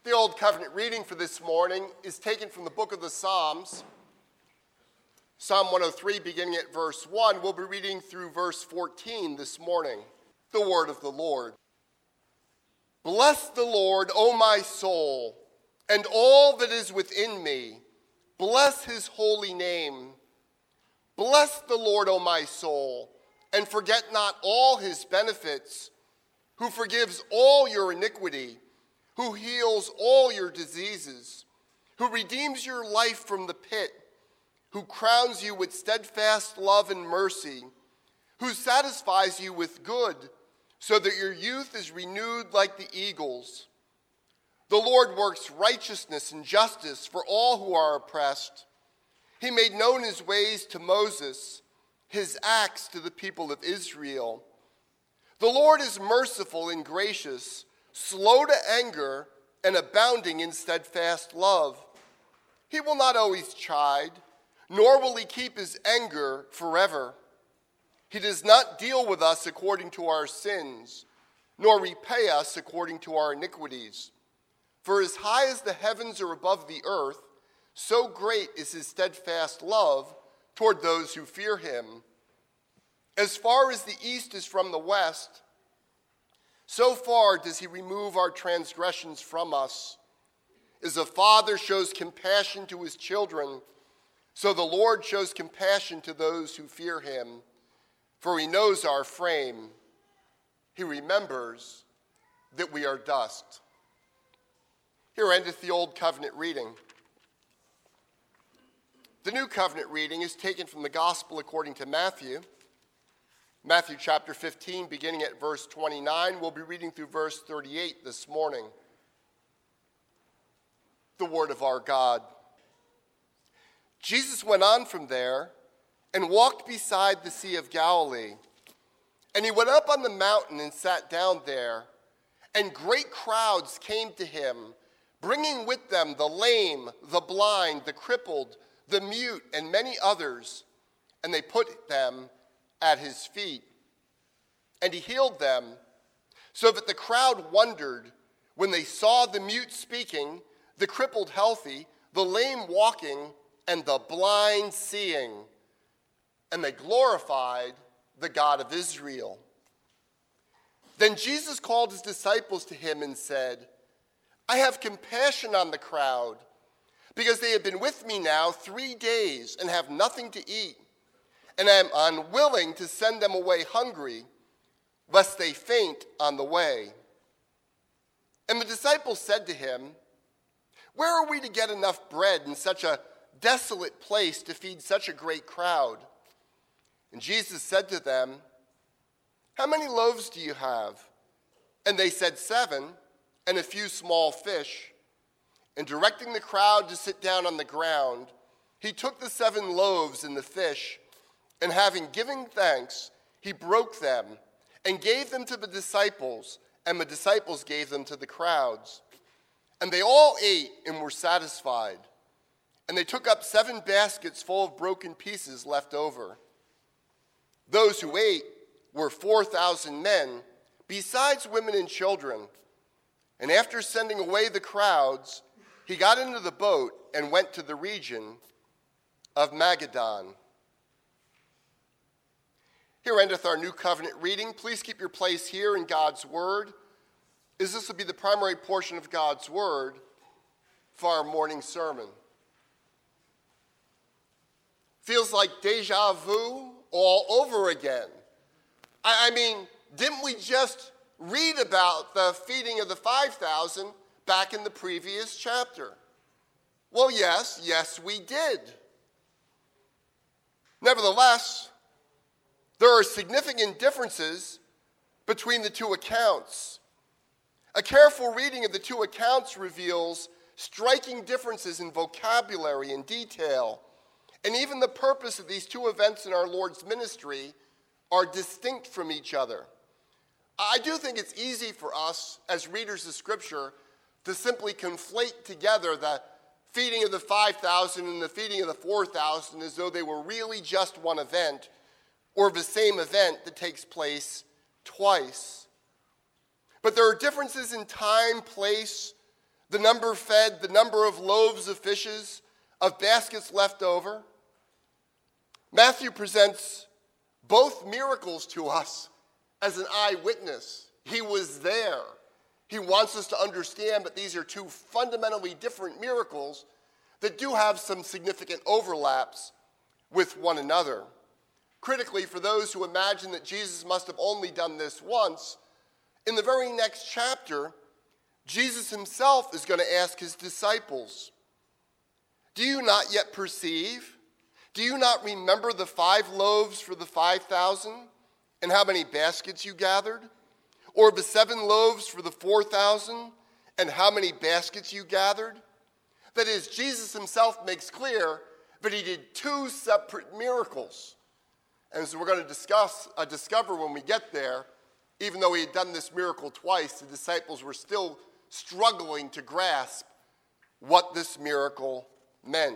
The Old Covenant reading for this morning is taken from the book of the Psalms. Psalm 103, beginning at verse 1. We'll be reading through verse 14 this morning. The word of the Lord. Bless the Lord, O my soul, and all that is within me. Bless his holy name. Bless the Lord, O my soul, and forget not all his benefits, who forgives all your iniquity, who heals all your diseases, who redeems your life from the pit, who crowns you with steadfast love and mercy, who satisfies you with good, so that your youth is renewed like the eagles. The Lord works righteousness and justice for all who are oppressed. He made known his ways to Moses, his acts to the people of Israel. The Lord is merciful and gracious, slow to anger, and abounding in steadfast love. He will not always chide, nor will he keep his anger forever. He does not deal with us according to our sins, nor repay us according to our iniquities. For as high as the heavens are above the earth, so great is his steadfast love toward those who fear him. As far as the east is from the west, so far does he remove our transgressions from us. As a father shows compassion to his children, so the Lord shows compassion to those who fear him. For he knows our frame. He remembers that we are dust. Here endeth the Old Covenant reading. The New Covenant reading is taken from the Gospel according to Matthew. Matthew chapter 15, beginning at verse 29. We'll be reading through verse 38 this morning. The word of our God. Jesus went on from there and walked beside the Sea of Galilee. And he went up on the mountain and sat down there. And great crowds came to him, bringing with them the lame, the blind, the crippled, the mute, and many others. And they put them at his feet. And he healed them, so that the crowd wondered when they saw the mute speaking, the crippled healthy, the lame walking, and the blind seeing. And they glorified the God of Israel. Then Jesus called his disciples to him and said, I have compassion on the crowd, because they have been with me now 3 days and have nothing to eat, and I am unwilling to send them away hungry, lest they faint on the way. And the disciples said to him, Where are we to get enough bread in such a desolate place to feed such a great crowd? And Jesus said to them, How many loaves do you have? And they said 7, and a few small fish. And directing the crowd to sit down on the ground, he took the 7 loaves and the fish, and having given thanks, he broke them and gave them to the disciples, and the disciples gave them to the crowds. And they all ate and were satisfied. And they took up 7 baskets full of broken pieces left over. Those who ate were 4,000 men, besides women and children. And after sending away the crowds, he got into the boat and went to the region of Magadan. Here endeth our New Covenant reading. Please keep your place here in God's Word, as this will be the primary portion of God's Word for our morning sermon. Feels like deja vu all over again. I mean, didn't we just read about the feeding of the 5,000 back in the previous chapter? Well, yes, we did. Nevertheless, there are significant differences between the two accounts. A careful reading of the two accounts reveals striking differences in vocabulary and detail, and even the purpose of these two events in our Lord's ministry are distinct from each other. I do think it's easy for us as readers of Scripture to simply conflate together the feeding of the 5,000 and the feeding of the 4,000 as though they were really just one event, or the same event that takes place twice. But there are differences in time, place, the number fed, the number of loaves of fishes, of baskets left over. Matthew presents both miracles to us as an eyewitness. He was there. He wants us to understand that these are two fundamentally different miracles that do have some significant overlaps with one another. Critically, for those who imagine that Jesus must have only done this once, in the very next chapter, Jesus himself is going to ask his disciples, "Do you not yet perceive? Do you not remember the 5 loaves for the 5,000 and how many baskets you gathered? Or the 7 loaves for the 4,000 and how many baskets you gathered?" That is, Jesus himself makes clear that he did 2 separate miracles. And so we're going to discover when we get there, even though he had done this miracle twice, the disciples were still struggling to grasp what this miracle meant.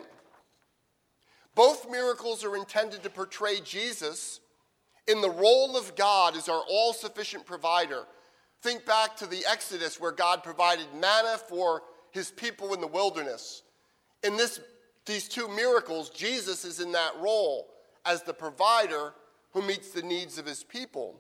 Both miracles are intended to portray Jesus in the role of God as our all-sufficient provider. Think back to the Exodus where God provided manna for his people in the wilderness. In these 2 miracles, Jesus is in that role as the provider who meets the needs of his people.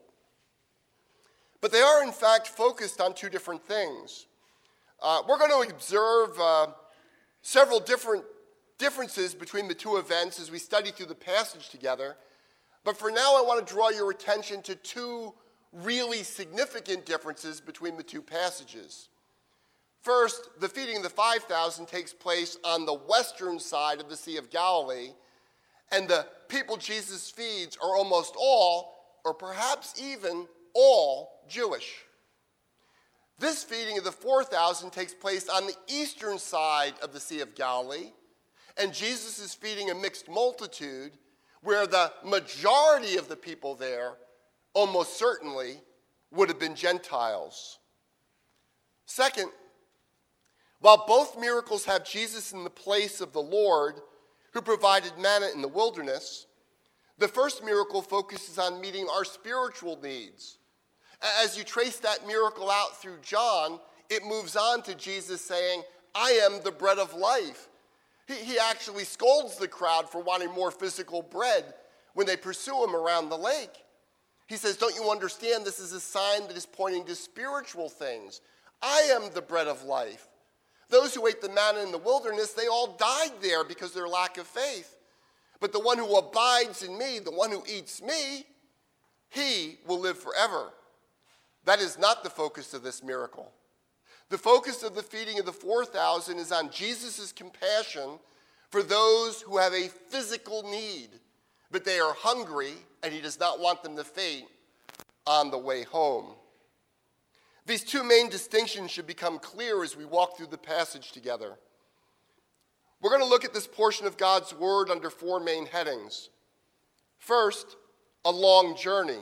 But they are, in fact, focused on 2 different things. We're going to observe several differences between the 2 events as we study through the passage together. But for now, I want to draw your attention to 2 really significant differences between the 2 passages. First, the feeding of the 5,000 takes place on the western side of the Sea of Galilee, and the people Jesus feeds are almost all, or perhaps even all, Jewish. This feeding of the 4,000 takes place on the eastern side of the Sea of Galilee, and Jesus is feeding a mixed multitude where the majority of the people there almost certainly would have been Gentiles. Second, while both miracles have Jesus in the place of the Lord who provided manna in the wilderness, the first miracle focuses on meeting our spiritual needs. As you trace that miracle out through John, it moves on to Jesus saying, "I am the bread of life." He actually scolds the crowd for wanting more physical bread when they pursue him around the lake. He says, "Don't you understand this is a sign that is pointing to spiritual things? I am the bread of life. Those who ate the manna in the wilderness, they all died there because of their lack of faith. But the one who abides in me, the one who eats me, he will live forever." That is not the focus of this miracle. The focus of the feeding of the 4,000 is on Jesus' compassion for those who have a physical need, but they are hungry and he does not want them to faint on the way home. These 2 main distinctions should become clear as we walk through the passage together. We're going to look at this portion of God's word under 4 main headings. First, a long journey.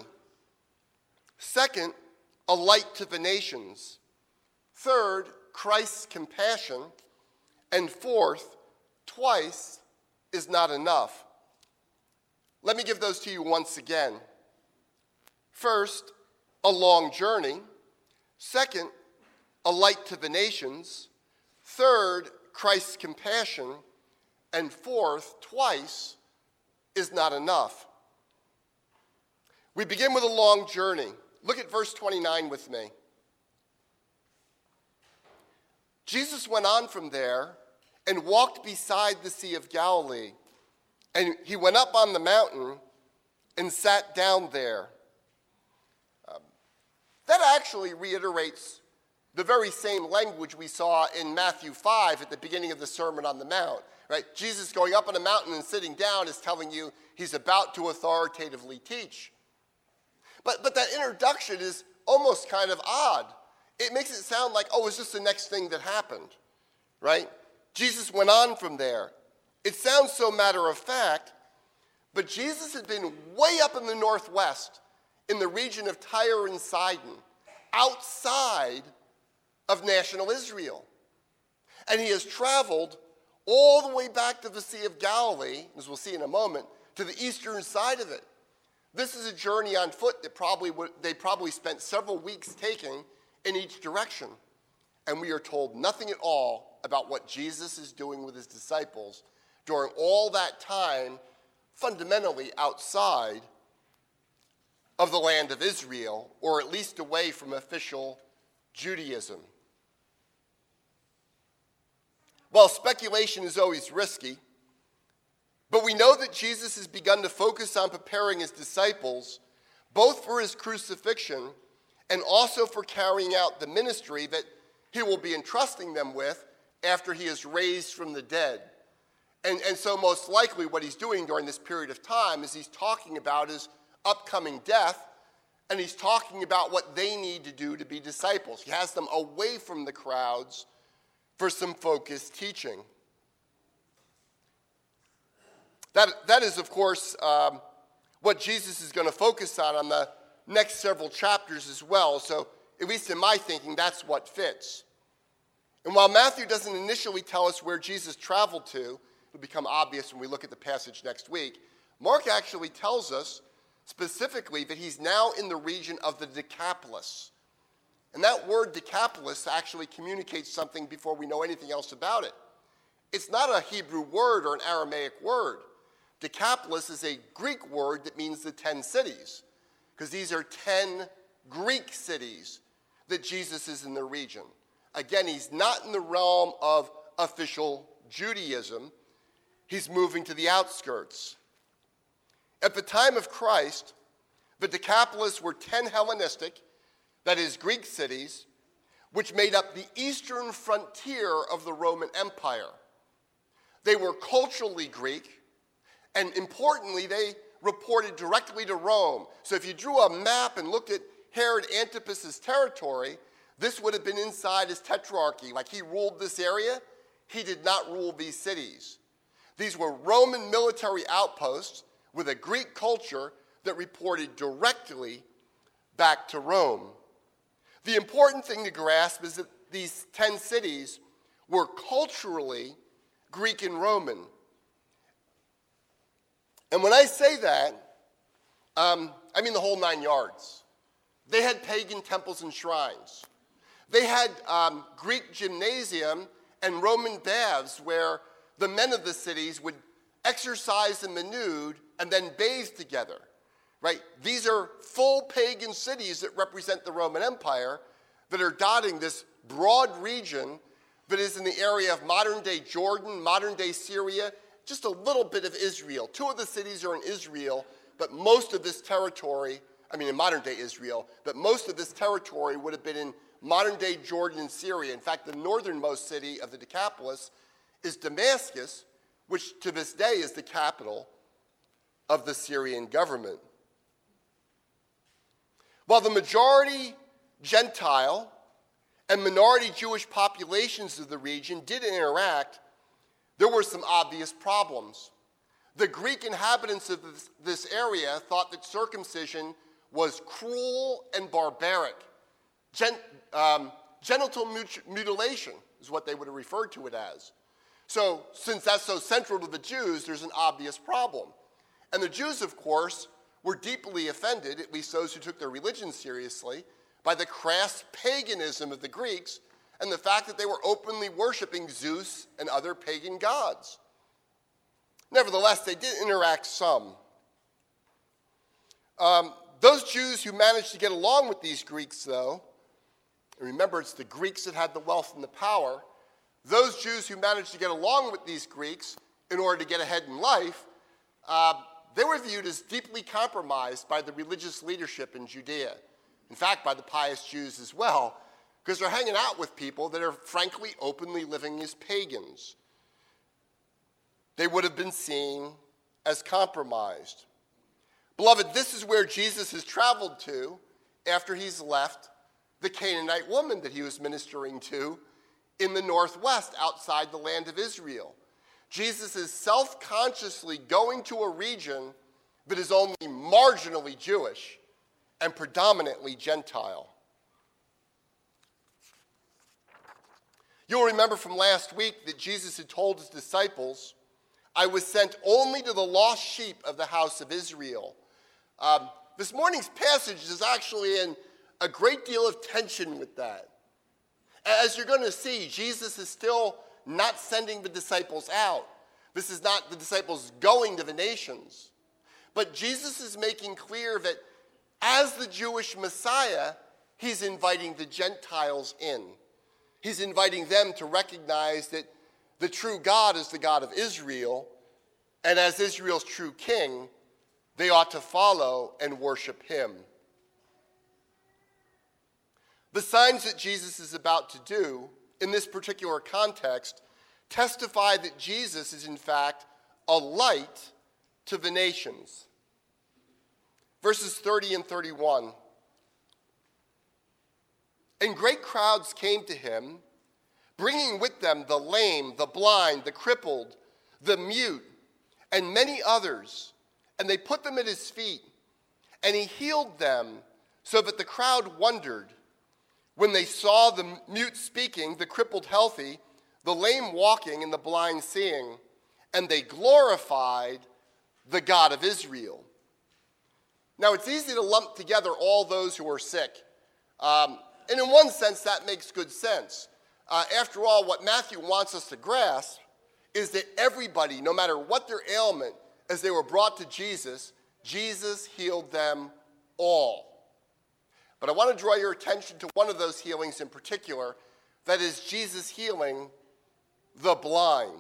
Second, a light to the nations. Third, Christ's compassion. And fourth, twice is not enough. Let me give those to you once again. First, a long journey. Second, a light to the nations. Third, Christ's compassion. And fourth, twice is not enough. We begin with a long journey. Look at verse 29 with me. Jesus went on from there and walked beside the Sea of Galilee. And he went up on the mountain and sat down there. That actually reiterates the very same language we saw in Matthew 5 at the beginning of the Sermon on the Mount. Right? Jesus going up on a mountain and sitting down is telling you he's about to authoritatively teach. But that introduction is almost kind of odd. It makes it sound like, oh, it's just the next thing that happened, right? Jesus went on from there. It sounds so matter of fact, but Jesus had been way up in the northwest, in the region of Tyre and Sidon, outside of national Israel. And he has traveled all the way back to the Sea of Galilee, as we'll see in a moment, to the eastern side of it. This is a journey on foot that they probably spent several weeks taking in each direction. and we are told nothing at all about what Jesus is doing with his disciples during all that time, fundamentally outside of the land of Israel, or at least away from official Judaism. Well, speculation is always risky, but we know that Jesus has begun to focus on preparing his disciples both for his crucifixion and also for carrying out the ministry that he will be entrusting them with after he is raised from the dead. And so most likely what he's doing during this period of time is he's talking about his upcoming death, and he's talking about what they need to do to be disciples. He has them away from the crowds for some focused teaching. That is, of course, what Jesus is going to focus on the next several chapters as well. So, at least in my thinking, that's what fits. And while Matthew doesn't initially tell us where Jesus traveled to, it'll become obvious when we look at the passage next week, Mark actually tells us specifically that he's now in the region of the Decapolis. And that word Decapolis actually communicates something before we know anything else about it. It's not a Hebrew word or an Aramaic word. Decapolis is a Greek word that means the 10 cities, because these are 10 Greek cities that Jesus is in the region. Again, he's not in the realm of official Judaism. He's moving to the outskirts. At the time of Christ, the Decapolis were 10 Hellenistic, that is, Greek cities, which made up the eastern frontier of the Roman Empire. They were culturally Greek, and importantly, they reported directly to Rome. So if you drew a map and looked at Herod Antipas's territory, this would have been inside his tetrarchy. Like he ruled this area, he did not rule these cities. These were Roman military outposts with a Greek culture that reported directly back to Rome. The important thing to grasp is that these 10 cities were culturally Greek and Roman. And when I say that, I mean the whole 9 yards. They had pagan temples and shrines. They had Greek gymnasium and Roman baths where the men of the cities would exercise in the nude and then bathe together. Right? These are full pagan cities that represent the Roman Empire that are dotting this broad region that is in the area of modern-day Jordan, modern-day Syria, just a little bit of Israel. 2 of the cities are in Israel, but most of this territory, in modern-day Israel, but most of this territory would have been in modern-day Jordan and Syria. In fact, the northernmost city of the Decapolis is Damascus, which to this day is the capital of the Syrian government. While the majority Gentile and minority Jewish populations of the region did interact, there were some obvious problems. The Greek inhabitants of this area thought that circumcision was cruel and barbaric. Genital mutilation is what they would have referred to it as. So, since that's so central to the Jews, there's an obvious problem. And the Jews, of course, were deeply offended, at least those who took their religion seriously, by the crass paganism of the Greeks and the fact that they were openly worshiping Zeus and other pagan gods. Nevertheless, they did interact some. Those Jews who managed to get along with these Greeks, though, and remember it's the Greeks that had the wealth and the power, those Jews who managed to get along with these Greeks in order to get ahead in life, they were viewed as deeply compromised by the religious leadership in Judea. In fact, by the pious Jews as well, because they're hanging out with people that are frankly openly living as pagans. They would have been seen as compromised. Beloved, this is where Jesus has traveled to after he's left the Canaanite woman that he was ministering to in the northwest outside the land of Israel. Jesus is self-consciously going to a region that is only marginally Jewish and predominantly Gentile. You'll remember from last week that Jesus had told his disciples, I was sent only to the lost sheep of the house of Israel. This morning's passage is actually in a great deal of tension with that. As you're going to see, Jesus is still not sending the disciples out. This is not the disciples going to the nations. But Jesus is making clear that as the Jewish Messiah, he's inviting the Gentiles in. He's inviting them to recognize that the true God is the God of Israel, and as Israel's true king, they ought to follow and worship him. The signs that Jesus is about to do in this particular context testify that Jesus is in fact a light to the nations. Verses 30 and 31. And great crowds came to him, bringing with them the lame, the blind, the crippled, the mute, and many others, and they put them at his feet, and he healed them, so that the crowd wondered when they saw the mute speaking, the crippled healthy, the lame walking, and the blind seeing, and they glorified the God of Israel. Now, it's easy to lump together all those who are sick. And in one sense, that makes good sense. After all, what Matthew wants us to grasp is that everybody, no matter what their ailment, as they were brought to Jesus, Jesus healed them all. But I want to draw your attention to one of those healings in particular, that is Jesus healing the blind.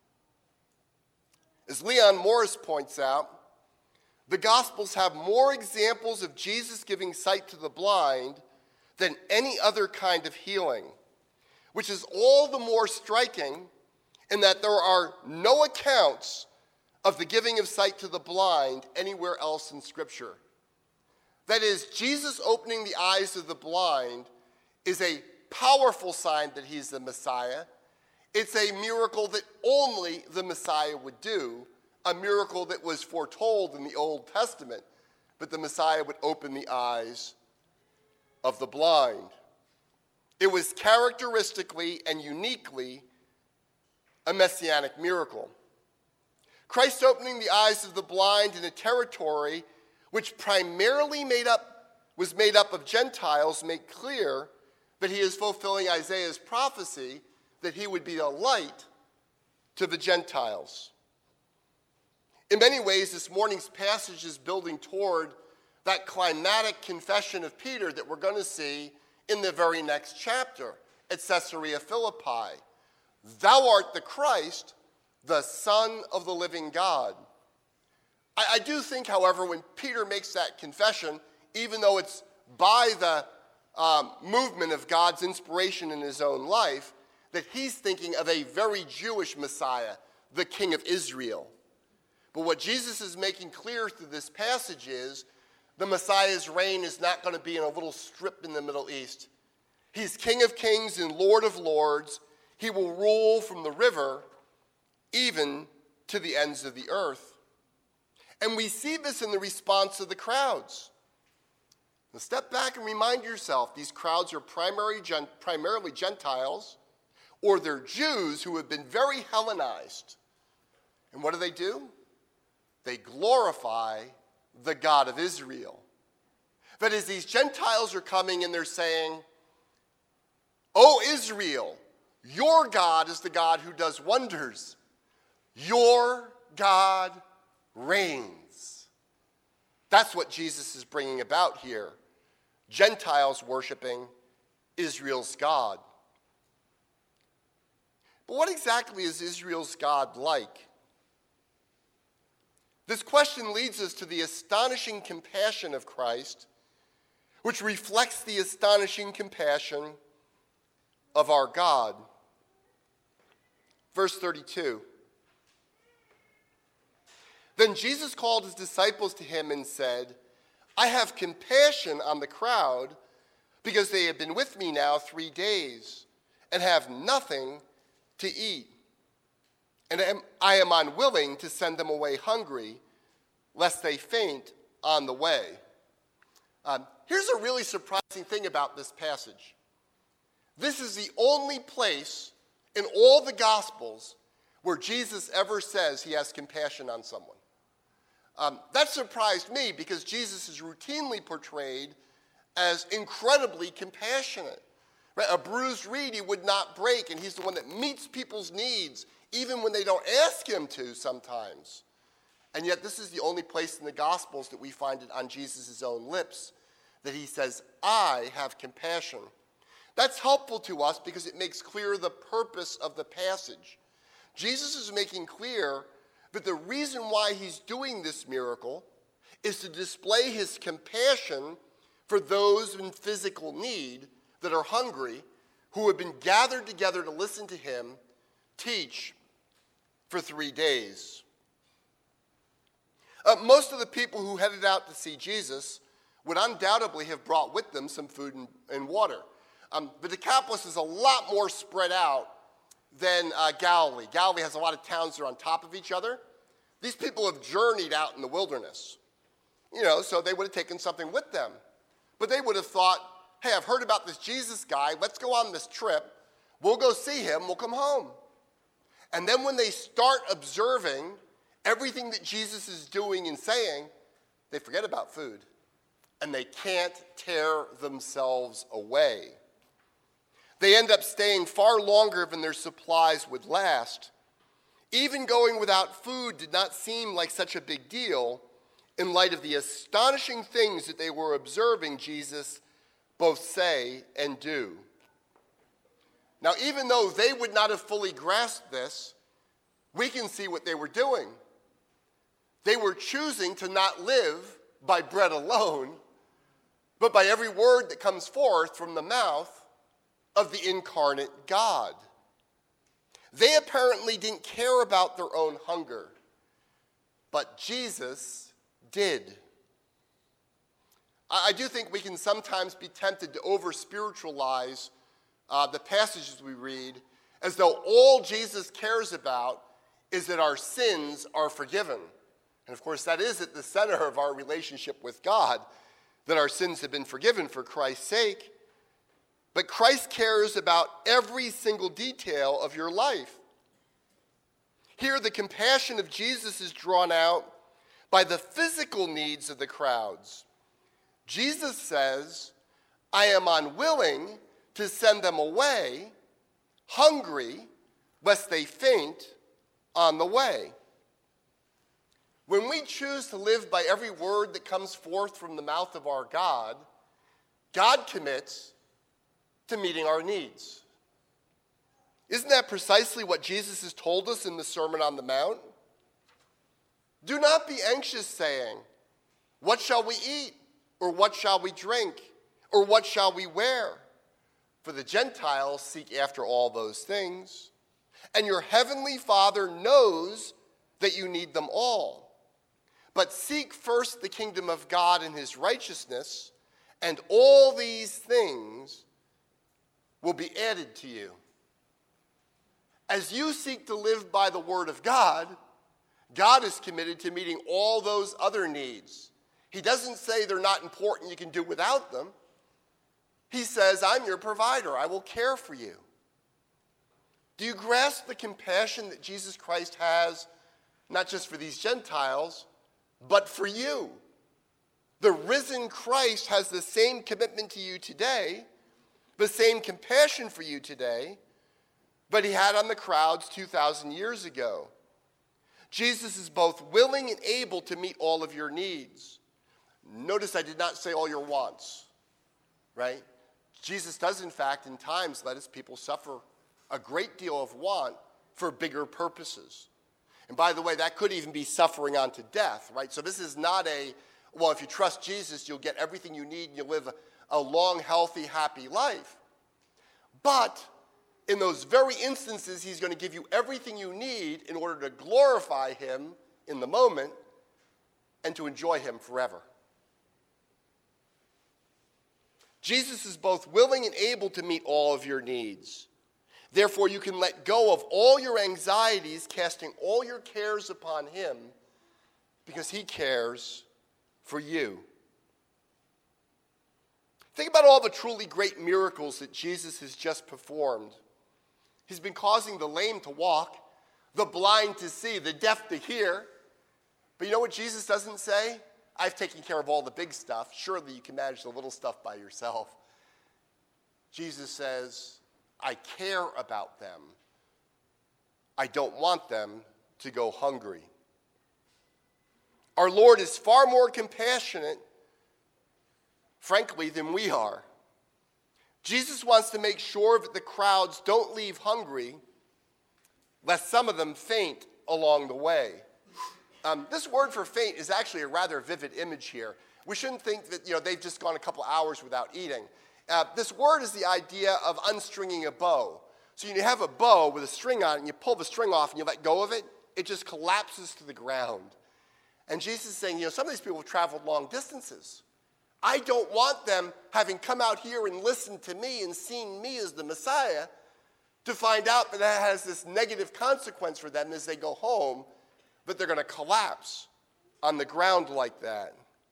As Leon Morris points out, the Gospels have more examples of Jesus giving sight to the blind than any other kind of healing, which is all the more striking in that there are no accounts of the giving of sight to the blind anywhere else in Scripture. That is, Jesus opening the eyes of the blind is a powerful sign that he's the Messiah. It's a miracle that only the Messiah would do, a miracle that was foretold in the Old Testament, but the Messiah would open the eyes of the blind. It was characteristically and uniquely a messianic miracle. Christ opening the eyes of the blind in a territory which primarily was made up of Gentiles make clear that he is fulfilling Isaiah's prophecy that he would be a light to the Gentiles. In many ways, this morning's passage is building toward that climatic confession of Peter that we're going to see in the very next chapter at Caesarea Philippi. Thou art the Christ, the Son of the living God. I do think, however, when Peter makes that confession, even though it's by the movement of God's inspiration in his own life, that he's thinking of a very Jewish Messiah, the King of Israel. But what Jesus is making clear through this passage is the Messiah's reign is not going to be in a little strip in the Middle East. He's King of kings and Lord of lords. He will rule from the river even to the ends of the earth. And we see this in the response of the crowds. Now step back and remind yourself, these crowds are primarily Gentiles, or they're Jews who have been very Hellenized. And what do? They glorify the God of Israel. That is, these Gentiles are coming and they're saying, "O Israel, your God is the God who does wonders. Your God reigns." That's what Jesus is bringing about here. Gentiles worshiping Israel's God. But what exactly is Israel's God like? This question leads us to the astonishing compassion of Christ, which reflects the astonishing compassion of our God. Verse 32. Then Jesus called his disciples to him and said, "I have compassion on the crowd because they have been with me now 3 days and have nothing to eat. And I am unwilling to send them away hungry, lest they faint on the way." Here's a really surprising thing about this passage. This is the only place in all the Gospels where Jesus ever says he has compassion on someone. That surprised me because Jesus is routinely portrayed as incredibly compassionate. Right? A bruised reed he would not break, and he's the one that meets people's needs, even when they don't ask him to sometimes. And yet this is the only place in the Gospels that we find it on Jesus' own lips, that he says, I have compassion. That's helpful to us because it makes clear the purpose of the passage. Jesus is making clear that the reason why he's doing this miracle is to display his compassion for those in physical need that are hungry, who have been gathered together to listen to him teach for 3 days. Most of the people who headed out to see Jesus would undoubtedly have brought with them some food and water. The Decapolis is a lot more spread out than Galilee. Galilee has a lot of towns that are on top of each other. These people have journeyed out in the wilderness, so they would have taken something with them. But they would have thought, hey, I've heard about this Jesus guy. Let's go on this trip. We'll go see him. We'll come home. And then when they start observing everything that Jesus is doing and saying, they forget about food. And they can't tear themselves away. They end up staying far longer than their supplies would last. Even going without food did not seem like such a big deal in light of the astonishing things that they were observing Jesus both say and do. Now, even though they would not have fully grasped this, we can see what they were doing. They were choosing to not live by bread alone, but by every word that comes forth from the mouth of the incarnate God. They apparently didn't care about their own hunger, but Jesus did. I do think we can sometimes be tempted to over-spiritualize the passages we read as though all Jesus cares about is that our sins are forgiven. And of course, that is at the center of our relationship with God, that our sins have been forgiven for Christ's sake. But Christ cares about every single detail of your life. Here, the compassion of Jesus is drawn out by the physical needs of the crowds. Jesus says, I am unwilling to send them away, hungry, lest they faint on the way. When we choose to live by every word that comes forth from the mouth of our God, God commits to meeting our needs. Isn't that precisely what Jesus has told us in the Sermon on the Mount? Do not be anxious, saying, what shall we eat? Or what shall we drink? Or what shall we wear? For the Gentiles seek after all those things, and your heavenly Father knows that you need them all. But seek first the kingdom of God and his righteousness, and all these things will be added to you. As you seek to live by the word of God, God is committed to meeting all those other needs. He doesn't say they're not important, you can do without them. He says, I'm your provider, I will care for you. Do you grasp the compassion that Jesus Christ has, not just for these Gentiles, but for you? The risen Christ has the same commitment to you today, the same compassion for you today, but he had on the crowds 2,000 years ago. Jesus is both willing and able to meet all of your needs. Notice I did not say all your wants, right? Jesus does, in fact, in times let his people suffer a great deal of want for bigger purposes. And by the way, that could even be suffering unto death, right? So this is not well, if you trust Jesus, you'll get everything you need and you'll live a long, healthy, happy life. But in those very instances, he's going to give you everything you need in order to glorify him in the moment and to enjoy him forever. Jesus is both willing and able to meet all of your needs. Therefore, you can let go of all your anxieties, casting all your cares upon him, because he cares for you. Think about all the truly great miracles that Jesus has just performed. He's been causing the lame to walk, the blind to see, the deaf to hear. But you know what Jesus doesn't say? I've taken care of all the big stuff. Surely you can manage the little stuff by yourself. Jesus says, I care about them. I don't want them to go hungry. Our Lord is far more compassionate, frankly, than we are. Jesus wants to make sure that the crowds don't leave hungry, lest some of them faint along the way. This word for faint is actually a rather vivid image here. We shouldn't think that they've just gone a couple hours without eating. This word is the idea of unstringing a bow. So you have a bow with a string on it, and you pull the string off and you let go of it, it just collapses to the ground. And Jesus is saying, some of these people have traveled long distances. I don't want them, having come out here and listened to me and seen me as the Messiah, to find out that that has this negative consequence for them as they go home, that they're going to collapse on the ground like that.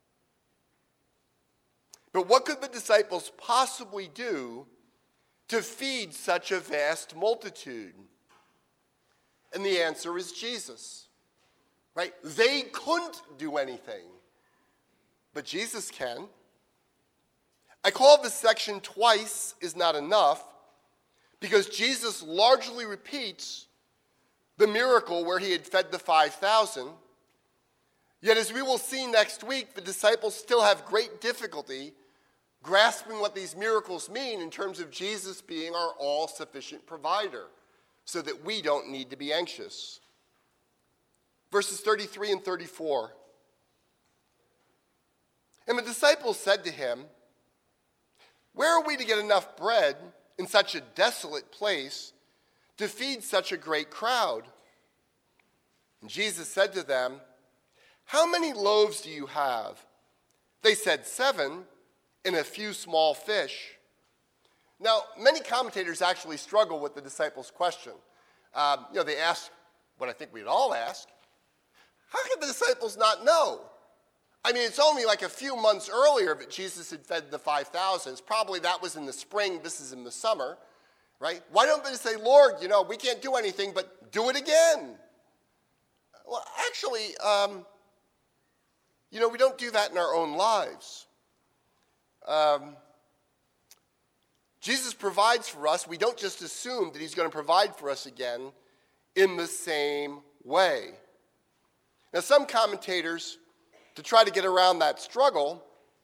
But what could the disciples possibly do to feed such a vast multitude? And the answer is Jesus, right? They couldn't do anything, but Jesus can. I call this section twice is not enough because Jesus largely repeats the miracle where he had fed the 5,000. Yet as we will see next week, the disciples still have great difficulty grasping what these miracles mean in terms of Jesus being our all-sufficient provider, so that we don't need to be anxious. Verses 33 and 34. And the disciples said to him, where are we to get enough bread in such a desolate place to feed such a great crowd? And Jesus said to them, how many loaves do you have? They said 7, and a few small fish. Now, many commentators actually struggle with the disciples' question. They ask what I think we'd all ask. How could the disciples not know? I mean, it's only like a few months earlier that Jesus had fed the 5,000. Probably that was in the spring. This is in the summer, right? Why don't they say, Lord, we can't do anything, but do it again? Well, actually, we don't do that in our own lives. Jesus provides for us. We don't just assume that he's going to provide for us again in the same way. Now, some commentators, to try to get around that struggle,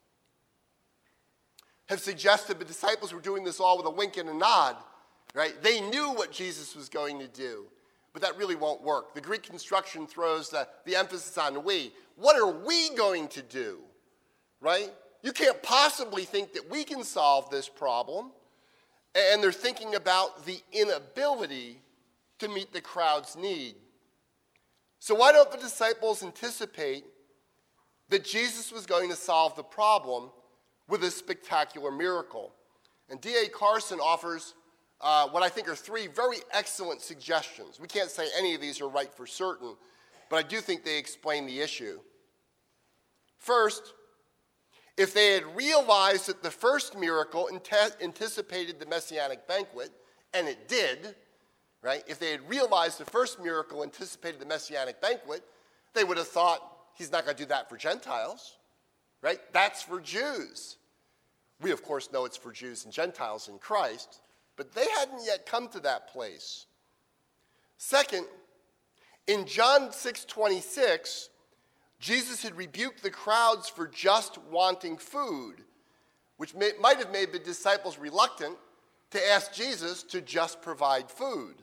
have suggested the disciples were doing this all with a wink and a nod, right? They knew what Jesus was going to do, but that really won't work. The Greek construction throws the emphasis on we. What are we going to do, right? You can't possibly think that we can solve this problem. And they're thinking about the inability to meet the crowd's need. So why don't the disciples anticipate that Jesus was going to solve the problem with a spectacular miracle? And D.A. Carson offers what I think are 3 very excellent suggestions. We can't say any of these are right for certain, but I do think they explain the issue. First, if they had realized that the first miracle anticipated the Messianic banquet, and it did, right? If they had realized the first miracle anticipated the Messianic banquet, they would have thought, he's not going to do that for Gentiles, right? That's for Jews. We, of course, know it's for Jews and Gentiles in Christ, but they hadn't yet come to that place. Second, in John 6:26, Jesus had rebuked the crowds for just wanting food, which might have made the disciples reluctant to ask Jesus to just provide food.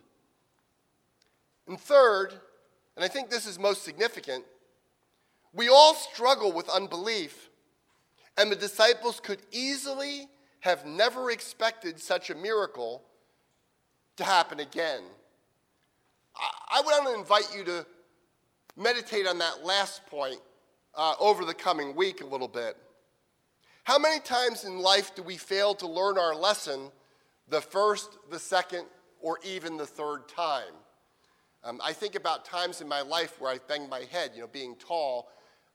And third, and I think this is most significant, we all struggle with unbelief, and the disciples could easily have never expected such a miracle to happen again. I want to invite you to meditate on that last point over the coming week a little bit. How many times in life do we fail to learn our lesson the first, the second, or even the third time? I think about times in my life where I banged my head, being tall,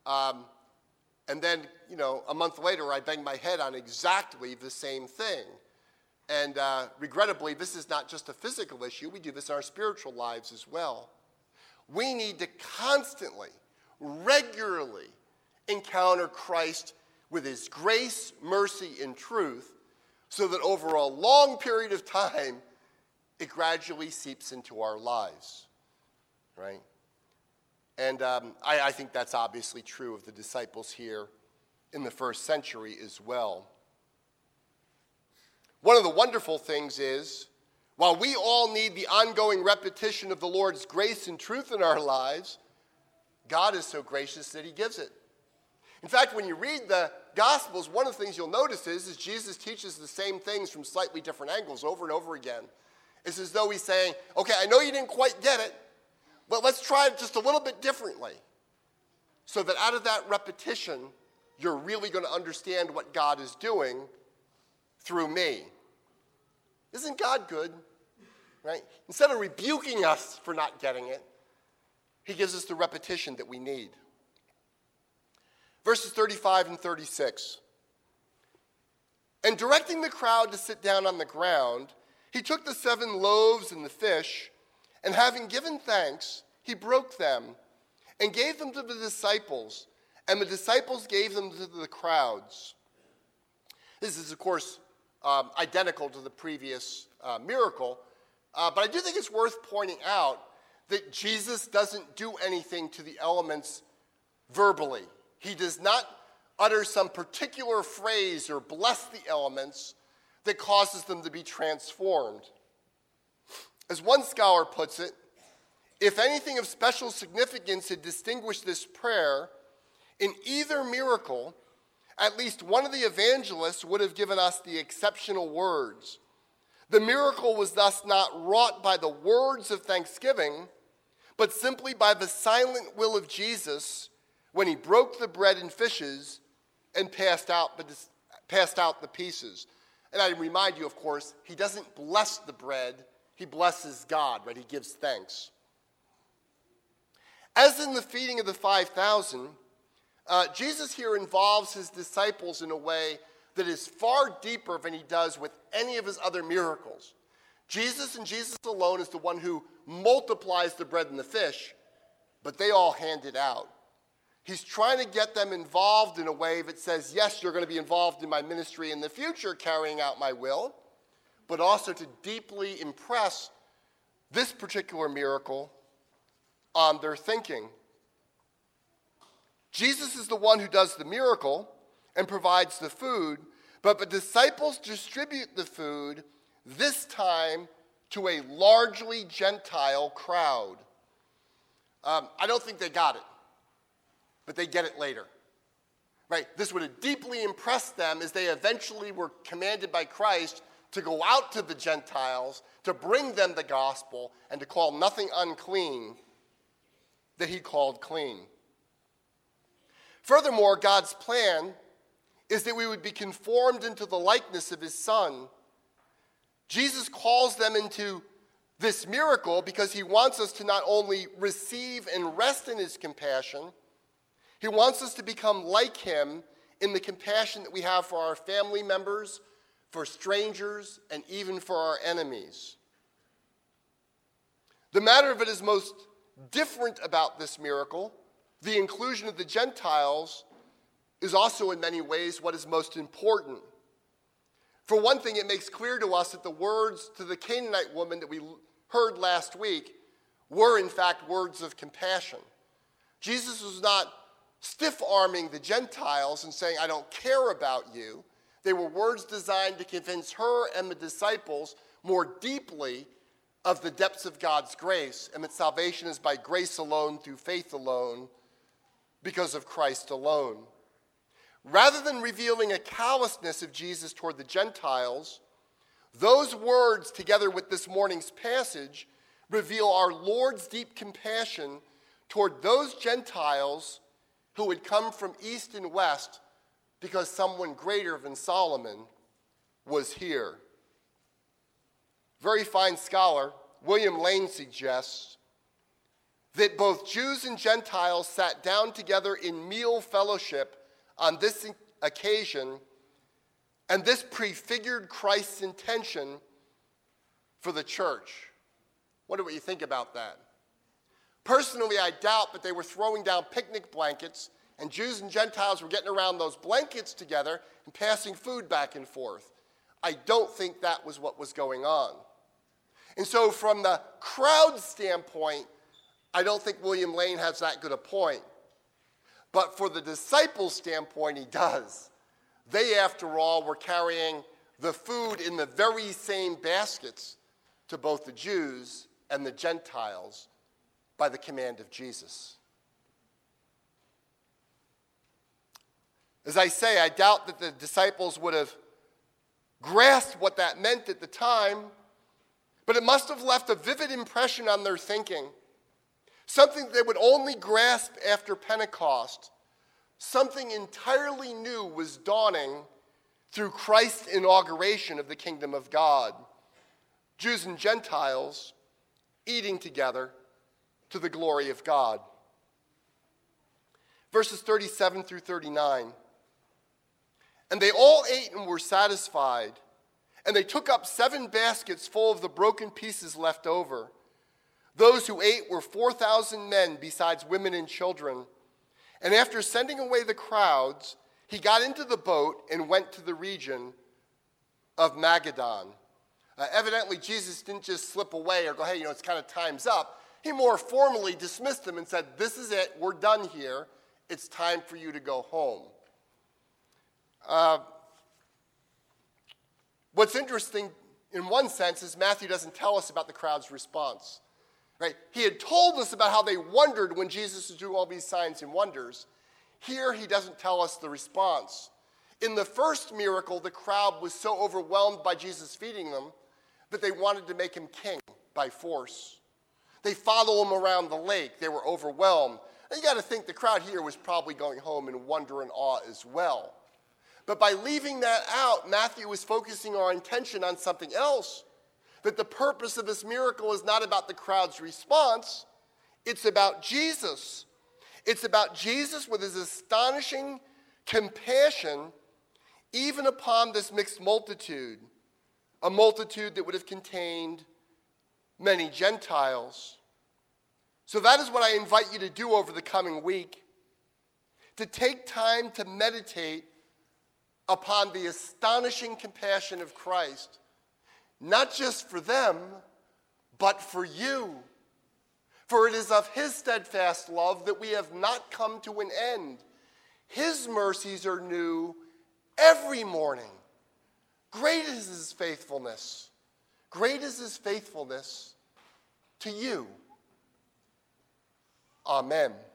and then, a month later I banged my head on exactly the same thing. And regrettably, this is not just a physical issue. We do this in our spiritual lives as well. We need to constantly, regularly encounter Christ with his grace, mercy, and truth so that over a long period of time, it gradually seeps into our lives, right? And I think that's obviously true of the disciples here in the first century as well. One of the wonderful things is, while we all need the ongoing repetition of the Lord's grace and truth in our lives, God is so gracious that he gives it. In fact, when you read the Gospels, one of the things you'll notice is Jesus teaches the same things from slightly different angles over and over again. It's as though he's saying, okay, I know you didn't quite get it, but let's try it just a little bit differently, so that out of that repetition, you're really going to understand what God is doing through me. Isn't God good? Right? Instead of rebuking us for not getting it, he gives us the repetition that we need. Verses 35 and 36. And directing the crowd to sit down on the ground, he took the 7 loaves and the fish, and having given thanks, he broke them and gave them to the disciples, and the disciples gave them to the crowds. This is, of course, identical to the previous miracle, but I do think it's worth pointing out that Jesus doesn't do anything to the elements verbally. He does not utter some particular phrase or bless the elements that causes them to be transformed. As one scholar puts it, if anything of special significance had distinguished this prayer, in either miracle, at least one of the evangelists would have given us the exceptional words. The miracle was thus not wrought by the words of thanksgiving, but simply by the silent will of Jesus when he broke the bread and fishes and passed out the pieces. And I remind you, of course, he doesn't bless the bread, he blesses God, right? He gives thanks. As in the feeding of the 5,000, Jesus here involves his disciples in a way that is far deeper than he does with any of his other miracles. Jesus and Jesus alone is the one who multiplies the bread and the fish, but they all hand it out. He's trying to get them involved in a way that says, yes, you're going to be involved in my ministry in the future, carrying out my will, but also to deeply impress this particular miracle on their thinking. Jesus is the one who does the miracle and provides the food, but the disciples distribute the food, this time to a largely Gentile crowd. I don't think they got it, but they get it later. Right? This would have deeply impressed them as they eventually were commanded by Christ to go out to the Gentiles, to bring them the gospel, and to call nothing unclean that he called clean. Furthermore, God's plan is that we would be conformed into the likeness of his Son. Jesus calls them into this miracle because he wants us to not only receive and rest in his compassion, he wants us to become like him in the compassion that we have for our family members, for strangers, and even for our enemies. The matter that is most different about this miracle, the inclusion of the Gentiles, is also in many ways what is most important. For one thing, it makes clear to us that the words to the Canaanite woman that we heard last week were in fact words of compassion. Jesus was not stiff-arming the Gentiles and saying, I don't care about you. They were words designed to convince her and the disciples more deeply of the depths of God's grace, and that salvation is by grace alone, through faith alone, because of Christ alone. Rather than revealing a callousness of Jesus toward the Gentiles, those words, together with this morning's passage, reveal our Lord's deep compassion toward those Gentiles who had come from east and west because someone greater than Solomon was here. Very fine scholar William Lane suggests that both Jews and Gentiles sat down together in meal fellowship on this occasion, and this prefigured Christ's intention for the church. Wonder what you think about that. Personally, I doubt that they were throwing down picnic blankets and Jews and Gentiles were getting around those blankets together and passing food back and forth. I don't think that was what was going on. And so from the crowd standpoint, I don't think William Lane has that good a point. But for the disciples' standpoint, he does. They, after all, were carrying the food in the very same baskets to both the Jews and the Gentiles by the command of Jesus. As I say, I doubt that the disciples would have grasped what that meant at the time, but it must have left a vivid impression on their thinking, something they would only grasp after Pentecost. Something entirely new was dawning through Christ's inauguration of the kingdom of God. Jews and Gentiles eating together to the glory of God. Verses 37 through 39. And they all ate and were satisfied, and they took up 7 baskets full of the broken pieces left over. Those who ate were 4,000 men, besides women and children. And after sending away the crowds, he got into the boat and went to the region of Magadan. Evidently, Jesus didn't just slip away or go, hey, it's kind of time's up. He more formally dismissed them and said, this is it, we're done here. It's time for you to go home. What's interesting, in one sense, is Matthew doesn't tell us about the crowd's response. Right? He had told us about how they wondered when Jesus was doing all these signs and wonders. Here, he doesn't tell us the response. In the first miracle, the crowd was so overwhelmed by Jesus feeding them that they wanted to make him king by force. They followed him around the lake. They were overwhelmed. And you got to think the crowd here was probably going home in wonder and awe as well. But by leaving that out, Matthew is focusing our attention on something else. That the purpose of this miracle is not about the crowd's response. It's about Jesus. It's about Jesus with his astonishing compassion even upon this mixed multitude, a multitude that would have contained many Gentiles. So that is what I invite you to do over the coming week, to take time to meditate upon the astonishing compassion of Christ. Not just for them, but for you. For it is of his steadfast love that we have not come to an end. His mercies are new every morning. Great is his faithfulness. Great is his faithfulness to you. Amen.